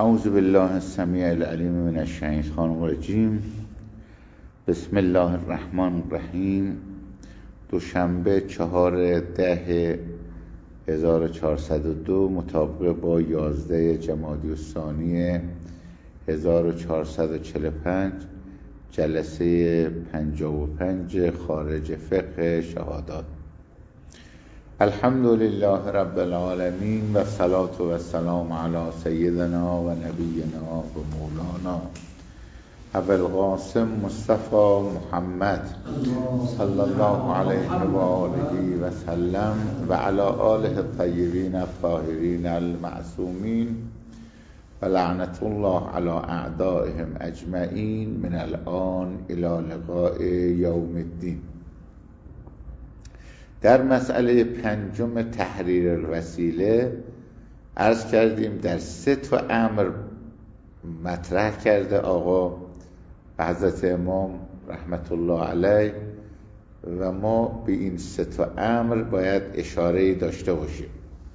اعوذ بالله السمیع العلیم من الشیطان الرجیم. بسم الله الرحمن الرحیم. دوشنبه 4/10/1402 مطابق با 11 جمادی الثانی 1445 جلسه 55 خارج فقه شهادات. الحمد لله رب العالمین و صلاة و سلام علی سیدنا و نبینا و مولانا ابوالقاسم مصطفی محمد صلی الله علیه و آله و سلم و علی آله الطیبین الطاهرین المعصومین و لعنت الله علی اعدائهم اجمعین من الان الی لقاء یوم الدین. در مسئله پنجم تحریر الوسیله عرض کردیم در 3 امر مطرح کرده آقا و حضرت امام رحمت الله علیه و ما به این 3 امر باید اشاره داشته باشیم.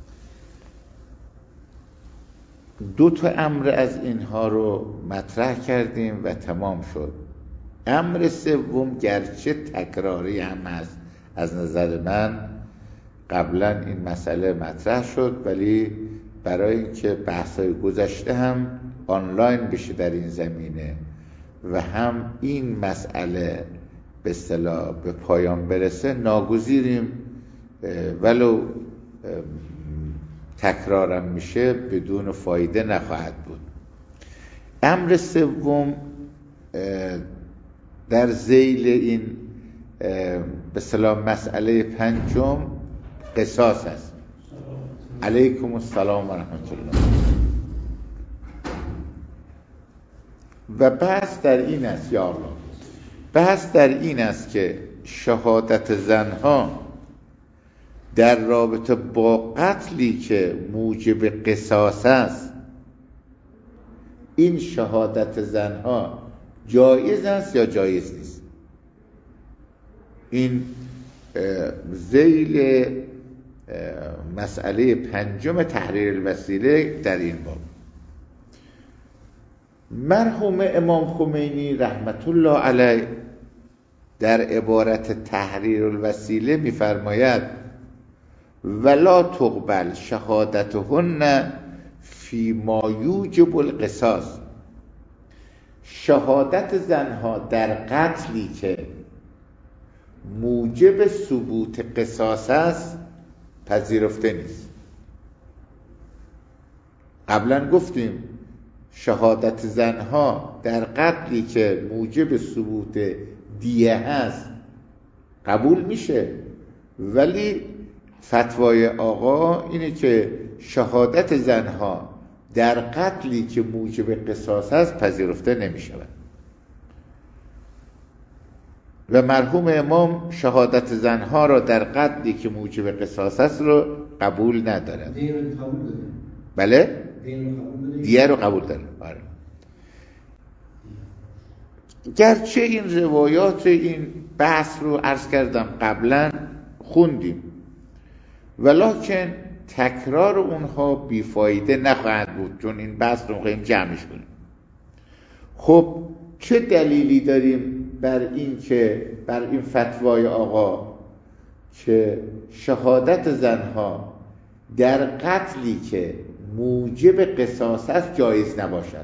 2 امر از اینها رو مطرح کردیم و تمام شد. امر سوم گرچه تکراری هم هست، از نظر من قبلا این مسئله مطرح شد، ولی برای اینکه بحث‌های گذشته هم آنلاین بشه در این زمینه و هم این مسئله به اصطلاح به پایان برسه، ناگزیریم ولو تکرارم میشه بدون فایده نخواهد بود. امر سوم در ذیل این به اصطلاح مسئله پنجم قصاص است. علیکم السلام و رحمت الله. و بحث در این است یا الله، بحث در این است که شهادت زنها در رابطه با قتلی که موجب قصاص است، این شهادت زنها جایز است یا جایز نیست؟ این ذیل مسئله پنجم تحریر الوسیله در این باب. مرحوم امام خمینی رحمت الله علیه در عبارت تحریر الوسیله می‌فرماید ولا تقبل شهادتهن فی ما یوجب القصاص. شهادت زنها در قتلی که موجب ثبوت قصاص است پذیرفته نیست. قبلا گفتیم شهادت زنها در قتلی که موجب ثبوت دیه هست قبول میشه، ولی فتوای آقا اینه که شهادت زنها در قتلی که موجب قصاص هست پذیرفته نمیشود. و مرحوم امام شهادت زنها را در قتلی که موجب قصاص است رو قبول ندارد. دیه رو قبول داره. بله؟ دیه رو قبول داره. آره. گرچه این روایات این بحث رو عرض کردم قبلا خوندیم، ولکن تکرار اونها بیفایده نخواهد بود، چون این بحث رو می‌خوایم جمعش کنیم. خب چه دلیلی داریم بر این فتوای آقا که شهادت زنها در قتلی که موجب قصاص است جایز نباشد؟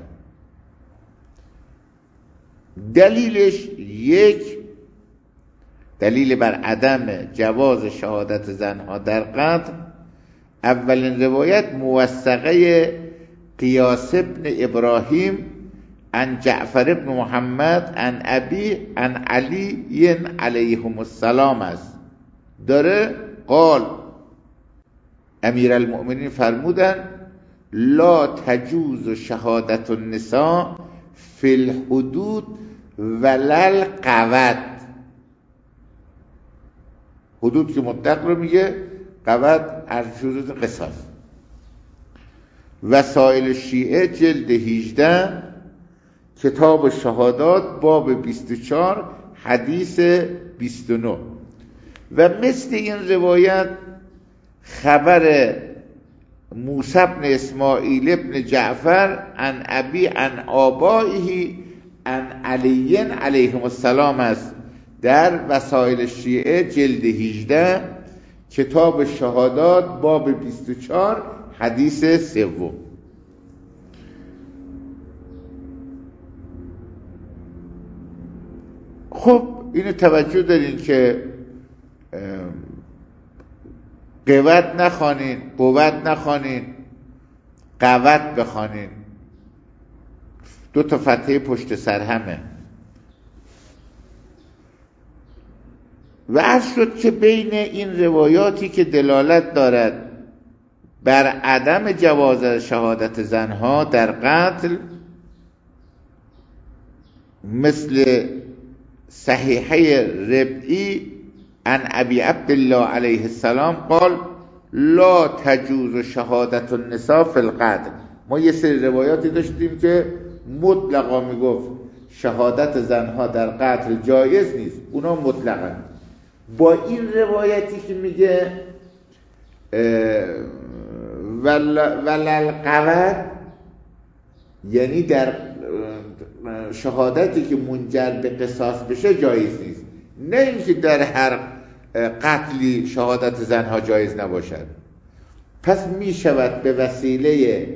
دلیلش یک دلیل بر عدم جواز شهادت زنها در قتل، اولین روایت موثقه قیاس ابن ابراهیم عن جعفر ابن محمد عن ابی عن علی علیهم السلام است. داره قال امیرالمؤمنین فرمودن لا تجوز شهادت النساء فی الحدود ولل قود. حدود که مطلق رو میگه، قود از حدود قصاص. وسائل شیعه جلد 18 کتاب شهادات باب 24 حدیث 29. و مثل این روایت خبر موسی بن اسماعیل ابن جعفر عن ابی عن آبائه عن علی علیهم السلام است. در وسائل شیعه جلد 18 کتاب شهادات باب 24 حدیث 3. خب اینو توجه دارین که قوت نخوانین، قوت نخوانین، قوت بخوانین. 2 تا فتحه پشت سر همه. و عرض شد که بین این روایاتی که دلالت دارد بر عدم جواز شهادت زنها در قتل، مثل صحیحه ربعی عن ابی عبدالله علیه السلام قال لا تجوز شهادت النساء فی القتل. ما یه سری روایاتی داشتیم که مطلقا میگفت شهادت زنها در قتل جایز نیست، اونا مطلقا. با این روایتی که میگه وللقوت، یعنی در شهادتی که منجر به قصاص بشه جایز نیست، نه اینکه در هر قتلی شهادت زنها جایز نباشد. پس می شود به وسیله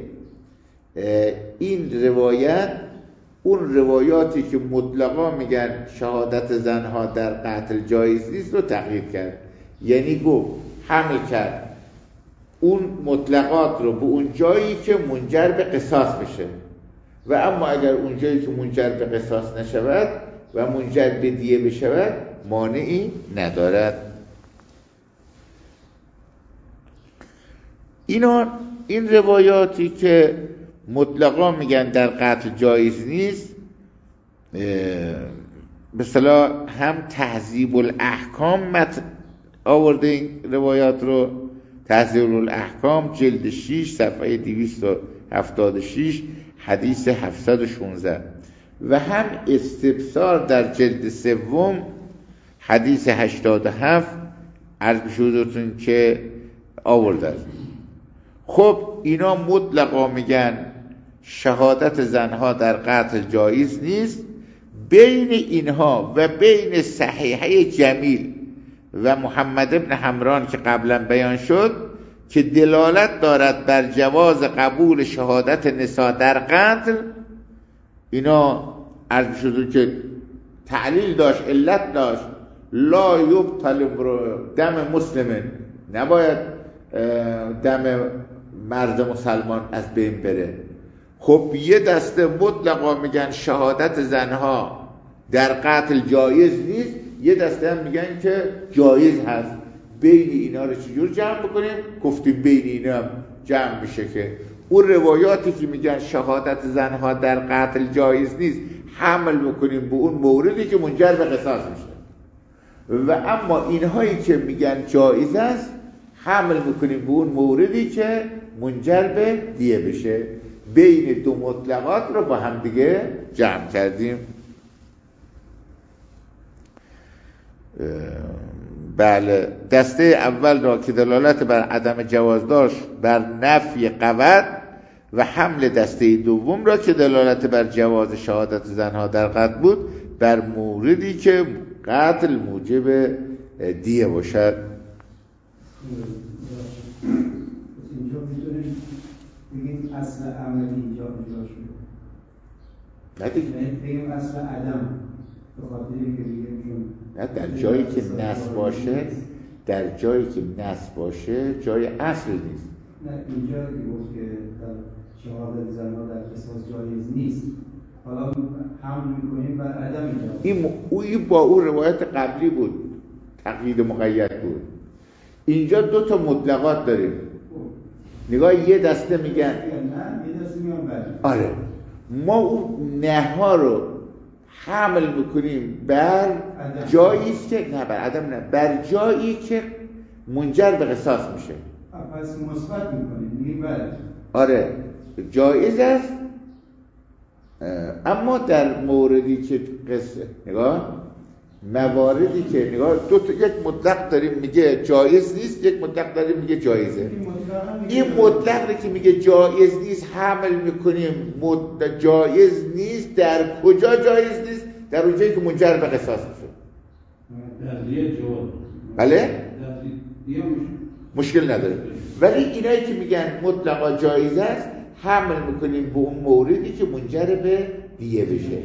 این روایت اون روایاتی که مطلقا میگن شهادت زنها در قتل جایز نیست رو تغییر کرد. یعنی گفت حمل کرد اون مطلقات رو به اون جایی که منجر به قصاص بشه، و اما اگر اون جایی که منجر به قصاص نشود و منجر به دیه بشود مانعی ندارد. این روایاتی که مطلقا میگن در قتل جایز نیست، به اصطلاح هم تهذیب الاحکام آورده این روایات رو. تهذیب الاحکام جلد 6 صفحه 276 حدیث 716 و هم استبصار در جلد 3 حدیث 87 عرض شدتون که آورده. خب اینا مطلقا میگن شهادت زنها در قتل جایز نیست. بین اینها و بین صحیحه جمیل و محمد ابن حمران که قبلا بیان شد که دلالت دارد بر جواز قبول شهادت نساء در قتل، اینا عرض شده که تعلیل داشت، علت داشت. لا یبطل دم مسلمن، نباید دم مرد مسلمان از بین بره. خب یه دسته مطلقا میگن شهادت زنها در قتل جایز نیست، یه دسته هم میگن که جایز هست. بین اینا رو چجور جمع بکنیم؟ گفتیم بین اینا هم جمع میشه که اون روایاتی که میگن شهادت زنها در قتل جایز نیست حمل میکنیم به اون موردی که منجر به قصاص میشه، و اما اینهایی که میگن جایز است حمل میکنیم به اون موردی که منجر به دیه بشه. بین 2 مطلقات رو با هم دیگه جمع کردیم. بله، دسته اول را که دلالت بر عدم جواز داشت بر نفی قوت، و حمل دسته دوم را که دلالت بر جواز شهادت زنها در قتل بود بر موردی که قتل موجب دیه باشد. اینجا میتونیم بگیم اصل عملی اینجا شده، نه دیگه بگیم اصل عدم، به خاطری که بگیم نه، در جایی که نصب باشه، در جایی که نصب باشه جای اصل نیست. نه، اینجا گفت که شهادت زنها در قصاص جایز نیست، حالا حمل میکنیم بر عدم جواز. این با اون روایت قبلی بود، تقیید مقید بود. اینجا 2 تا مطلقات داریم. نگاه، یه دسته میگن نه، یه دسته میگن بله. آره، ما اون نهها رو حمل میکنیم بر جاییست که نه، بر عدم نه، بر جایی که منجر به قصاص میشه. پس مثبت میکنیم، میگیم بله. آره، جایز است، اما در موردی که نگاه مواردی که نگاه یک مطلق داریم میگه جایز نیست، یک مطلق داریم میگه جایزه. این مطلقی که میگه جایز نیست حمل میکنیم جایز نیست. در کجا جایز نیست؟ در اونجایی که منجر به قصاص میشه. در دیه جواب بله؟ مشکل نداره. ولی اینایی که میگن مطلقا جایز است حمل میکنیم به اون موردی که منجر به دیه بشه.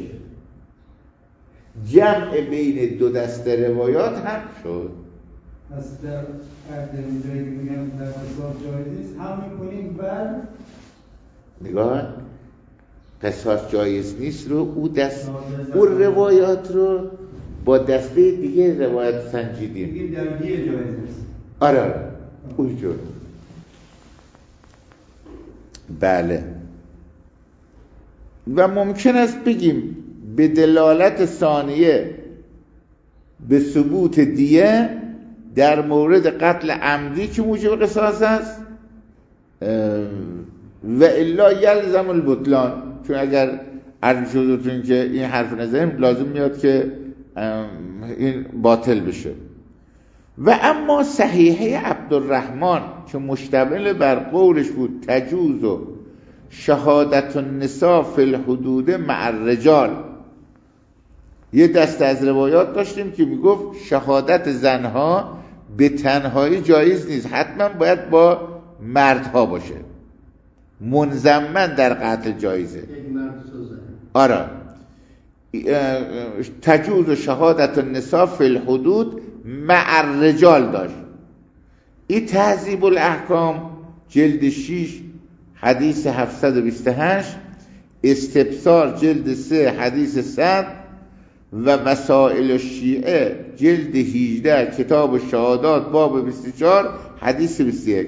جمع بین دو دسته روایات هم شد. پس در اینجایی که میگن در قصاص جایز نیست هم میکنیم بر نگاه قصاص جایز نیست رو اون روایات رو با دسته دیگه روایت سنجیدیم. میگیم در دیه جایز نیست. آره اونجور. بله. و ممکن است بگیم به دلالت ثانیه به ثبوت دیه در مورد قتل عمدی که موجب قصاص است و الا یلزم البطلان، چون اگر عرض شدتون که این حرف نزدیم لازم میاد که این باطل بشه. و اما صحیحه عبدالرحمن که مشتمل بر قولش بود تجوز و شهادت النساء فی الحدود مع الرجال، یه دست از روایات داشتیم که میگفت شهادت زنها به تنهایی جایز نیست، حتما باید با مردها باشه، منضمن در قتل جایزه. آره تجوز و شهادت النساء فی الحدود مع الرجال داشت. این تهذیب الاحکام جلد 6 حدیث 728، استبصار جلد 3 حدیث 100 و مسائل الشیعه جلد 18 کتاب الشهادات باب 24 حدیث 21.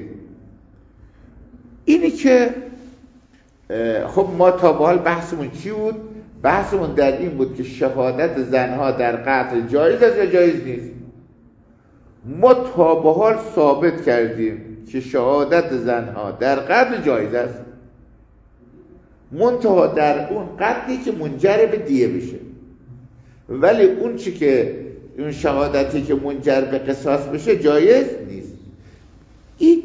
اینی که خب ما تا به حال بحثمون چی بود؟ بحثمون در این بود که شهادت زنها در قتل جایز است یا جایز نیست. ما تا به حال ثابت کردیم که شهادت زنها در قتل جایز است، منتها در اون قتلی که منجر به دیه بشه. ولی اون چی که اون شهادتی که منجر به قصاص بشه جایز نیست. این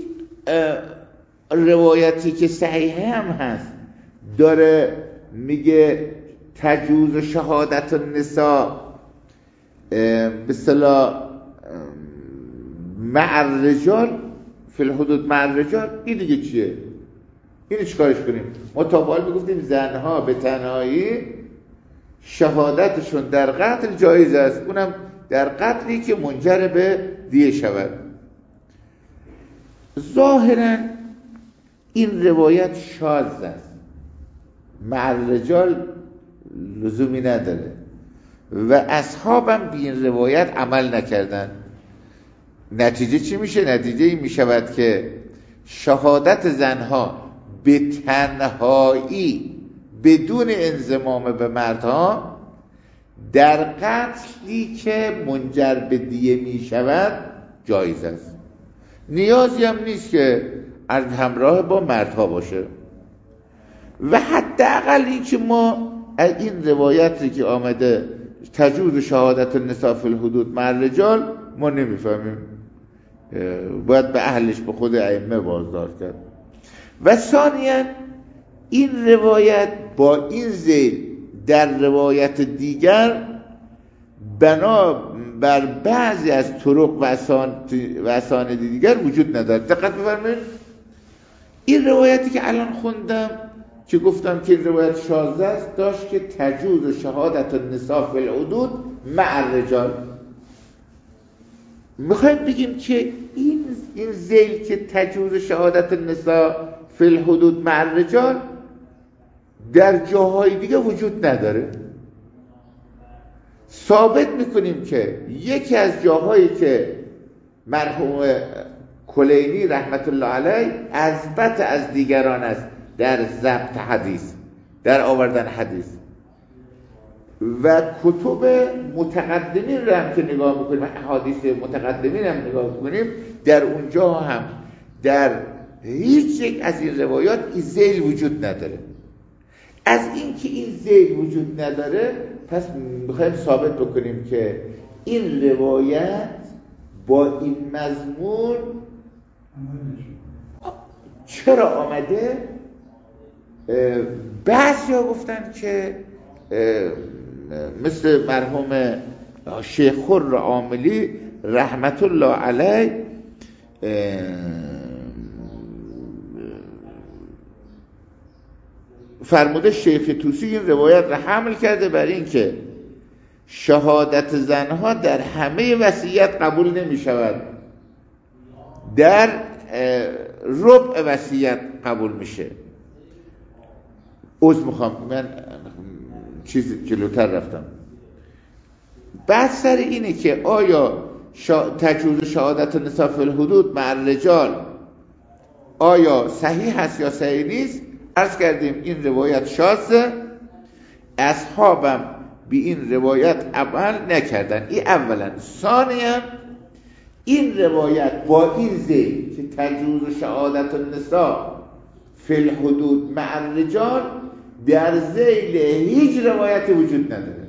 روایتی که صحیحه هم هست داره میگه تجوز شهادت النساء به اصطلاح مع الرجال فی الحدود مع الرجال، این دیگه چیه؟ اینو چیکارش کنیم؟ ما تا به حال میگفتیم زنها به تنهایی شهادتشون در قتل جایز است، اونم در قتلی که منجر به دیه شود. ظاهرا این روایت شاذ است، مع الرجال لزومی نداره و اصحابم به این روایت عمل نکردن. نتیجه چی میشه؟ نتیجه این میشود که شهادت زنها به تنهایی بدون انضمام به مردها در قتلی که منجر به دیه میشود جایز است. نیازی هم نیست که همراه با مردها باشه. و حداقل این که ما این روایتی که آمده تجوز شهادت النساء فی الحدود مع الرجال ما نمیفهمیم، باید به اهلش به خود ائمه بازدار کرد. و ثانیاً این روایت با این ذیل در روایت دیگر بنا بر بعضی از طرق و اسانید دیگر وجود نداره. دقت بفرمایید این روایتی که الان خوندم که گفتم که این روایت شاذ است داشت که تجوز شهادت النساء فی الحدود مع الرجال. میخوایم بگیم که این ذیل که تجوز شهادت النساء فی الحدود مع الرجال در جاهای دیگه وجود نداره. ثابت میکنیم که یکی از جاهایی که مرحوم کلینی رحمت الله علیه اثبت از دیگران است در ضبط حدیث، در آوردن حدیث، و کتب متقدمین رو هم که نگاه میکنیم، احادیث متقدمین هم نگاه میکنیم، در اونجا هم در هیچ یک از این روایات این ذیل وجود نداره. از این که این ذیل وجود نداره پس میخوایم ثابت بکنیم که این روایت با این مضمون چرا آمده؟ بعضیا گفتن که مثل مرحوم شیخ خر عاملی رحمت الله علیه فرموده شیخ طوسی این روایت را حمل کرده بر این که شهادت زنها در همه وصیت قبول نمی شود، در ربع وصیت قبول میشه. میخوام من چیز جلوتر رفتم. بحث سر اینه که آیا تجوز شهادت النساء فی الحدود مع الرجال آیا صحیح هست یا صحیح نیست؟ عرض کردیم این روایت شاذه، اصحابم به این روایت عمل نکردن. این اولا. ثانیا این روایت با این ذیل که تجوز شهادت النساء فی الحدود مع الرجال در ذیل هیچ روایتی وجود نداره.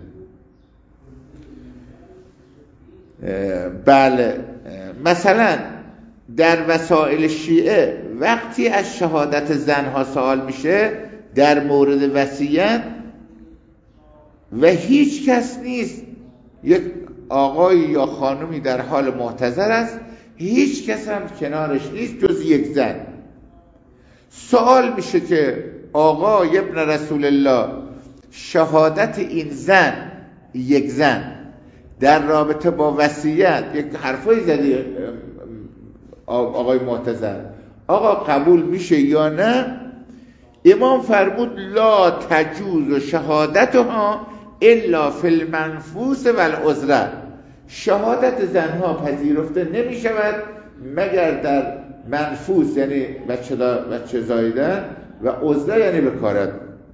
بله، مثلا در وسائل شیعه وقتی از شهادت زنها سوال میشه در مورد وصیت و هیچ کس نیست، یک آقای یا خانمی در حال محتضر است، هیچ کس هم کنارش نیست جز یک زن، سوال میشه که آقای ابن رسول الله شهادت این زن، یک زن در رابطه با وصیت یک حرفایی زدی آقای محتضر، آقا قبول میشه یا نه؟ امام فرمود لا تجوز شهادتها الا فی المنفوس و العذره، شهادت زنها پذیرفته نمی شود مگر در منفوس یعنی بچه زایدن و عذره یعنی بکارت،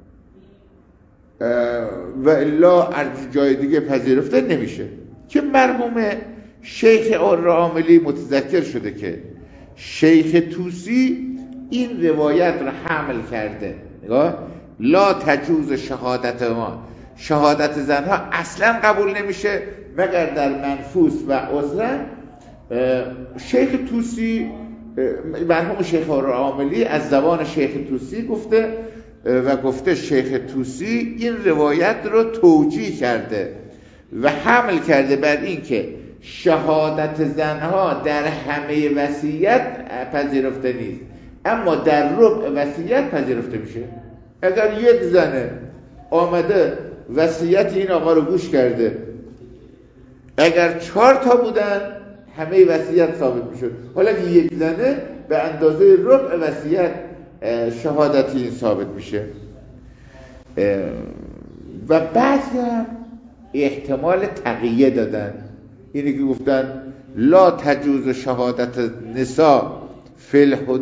و الا جای دیگه پذیرفته نمیشه. که مرحوم شیخ عاملی متذکر شده که شیخ طوسی این روایت را حمل کرده، نگاه، لا تجوز شهادت زنها اصلا قبول نمیشه مگر در منفوس و عذره. شیخ طوسی، مرحوم شیخ عاملی از زبان شیخ طوسی گفته و گفته شیخ طوسی این روایت رو توجیه کرده و حمل کرده بر این که شهادت زنها در همه وصیت پذیرفته نیست، اما در ربع وصیت پذیرفته میشه. اگر یک زنه آمده وصیت این آقا رو گوش کرده، اگر 4 تا بودن همه وصیت ثابت میشد، حالا که یک زنه به اندازه ربع وصیت شهادت این ثابت میشه. و بعضی هم احتمال تقیه دادن، اینی که گفتن لا تجوز شهادت نساء فی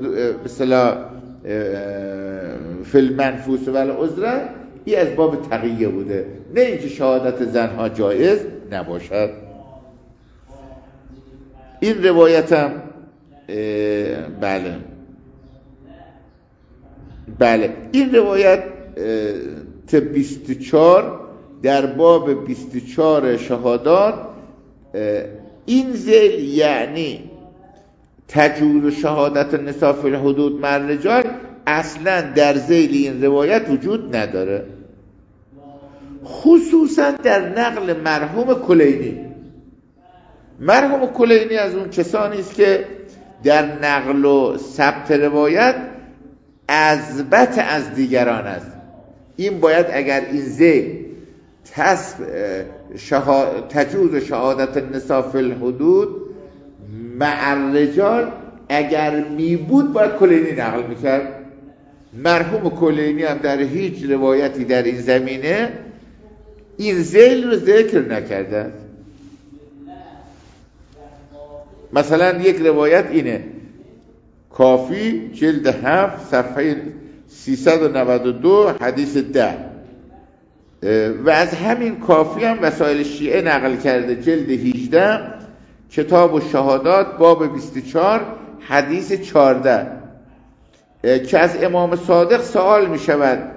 المنفوس و العذره، این از باب تقیه بوده، نه اینکه شهادت زنها جایز نباشد. این روایت هم بله این روایت 24 در باب 24 شهادات این ذیل یعنی تجوز شهادت النساء فی الحدود مع الرجال اصلا در ذیل این روایت وجود نداره، خصوصا در نقل مرحوم کلینی. مرحوم کلینی از اون کسانی است که در نقل و ثبت روایت اثبت از دیگران است. این باید اگر این ذیل تجوز شهادت النساء فی الحدود مع الرجال اگر می بود باید کلینی نقل میکرد. مرحوم کلینی هم در هیچ روایتی در این زمینه این ذیل رو ذکر نکرده. مثلا یک روایت اینه، کافی جلد 7 صفحه 392 حدیث 10 و از همین کافی هم وسائل شیعه نقل کرده جلد 18 کتاب الشهادات باب 24 حدیث 14 که از امام صادق سوال می شود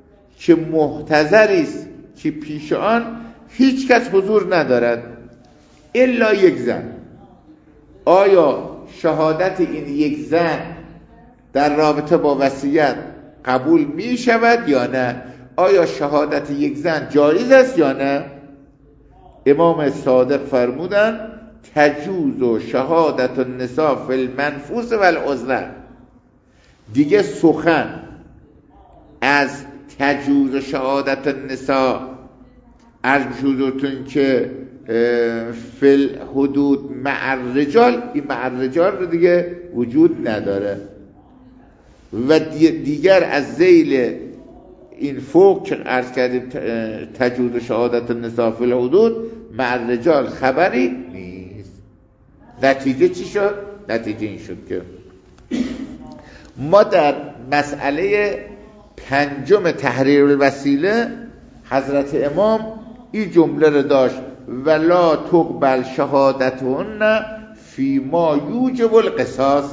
که محتضری است که پیش آن هیچ کس حضور ندارد، الا یک زن. آیا شهادت این یک زن در رابطه با وصیت قبول می شود یا نه؟ آیا شهادت یک زن جایز است یا نه؟ امام صادق فرمودن تجوز شهادت النساء فی المنفوس و العزله. دیگه سخن از تجوز شهادت النساء عرض شدتون که فی الحدود مع الرجال، این مع الرجال رو دیگه وجود نداره. و دیگر از ذیل این فوق که عرض کردیم تجوز شهادت النساء فی الحدود مع الرجال خبری نیست. نتیجه چی شد؟ نتیجه این شد که ما در مسئله پنجم تحریر الوسیله حضرت امام این جمله رو داشت ولا تقبل شهادتهن فی ما یوجب القصاص.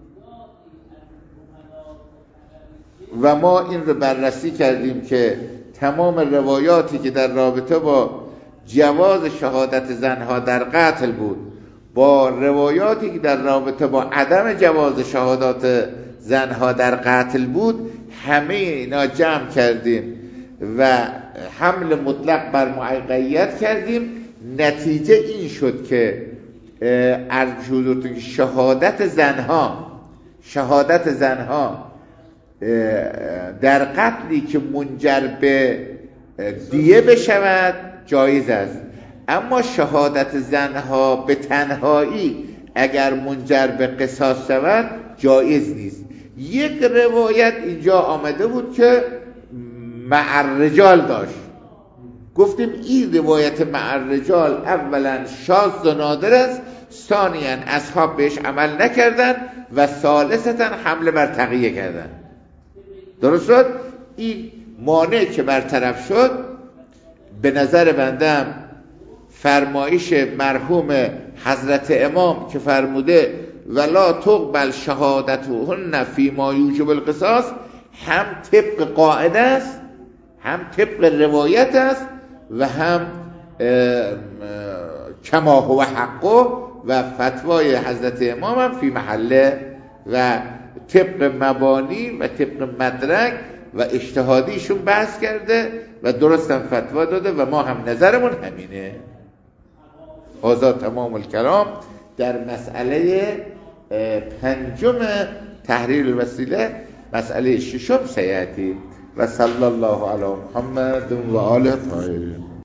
و ما این رو بررسی کردیم که تمام روایاتی که در رابطه با جواز شهادت زنها در قتل بود با روایاتی که در رابطه با عدم جواز شهادات زنها در قتل بود همه اینا جمع کردیم و حمل مطلق بر مقید کردیم. نتیجه این شد که عرض شد که شهادت زنها در قتلی که منجر به دیه بشود جایز است، اما شهادت زنها به تنهایی اگر منجر به قصاص شود جایز نیست. یک روایت اینجا آمده بود که مع الرجال داشت، گفتیم این روایت مع الرجال اولا شاذ و نادر است، ثانیاً اصحاب بهش عمل نکردن و ثالثاً حمله بر تقیه کردن. درست شد؟ این مانع که برطرف شد به نظر بندم فرمایش مرحوم حضرت امام که فرموده ولا تقبل شهادتهن فی ما یوجب القصاص هم طبق قاعده است، هم طبق روایت است و هم کما هو حقه و فتوای حضرت امام هم فی محله و طبق مبانی و طبق مدرک و اجتهادیشون بحث کرده و درست هم فتوا داده و ما هم نظرمون همینه. آزاد تمام الکلام در مسئله پنجم تحریر الوسیله. مسئله ششم سیاتی و صلی الله علی محمد و آله طاهرین.